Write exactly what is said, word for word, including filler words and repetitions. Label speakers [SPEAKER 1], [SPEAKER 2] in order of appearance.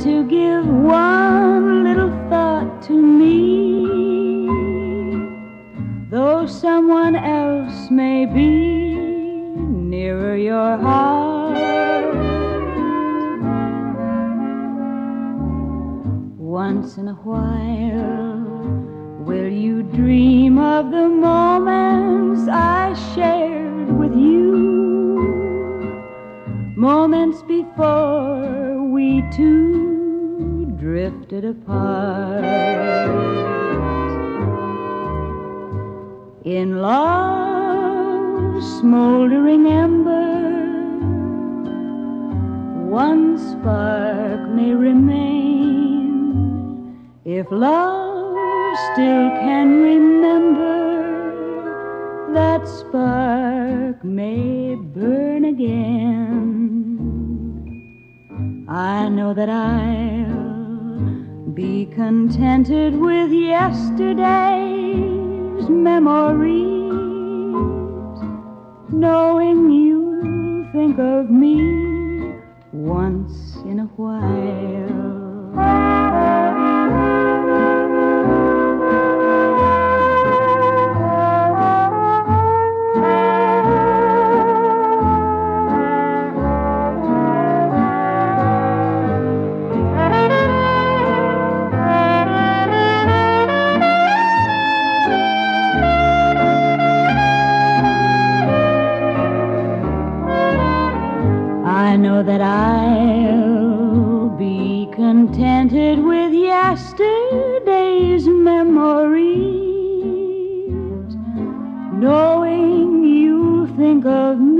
[SPEAKER 1] to give one little thought to me, though someone else may be nearer your heart. Once in a while, will you dream of the moments I shared with you? Moments before we two drifted apart. In love's smoldering ember, one spark may remain. If love still can remember, that spark may burn again. I know that I'll be contented with yesterday's memories, knowing you think of me once in a while. I know that I'll be contented with yesterday's memories, knowing you think of me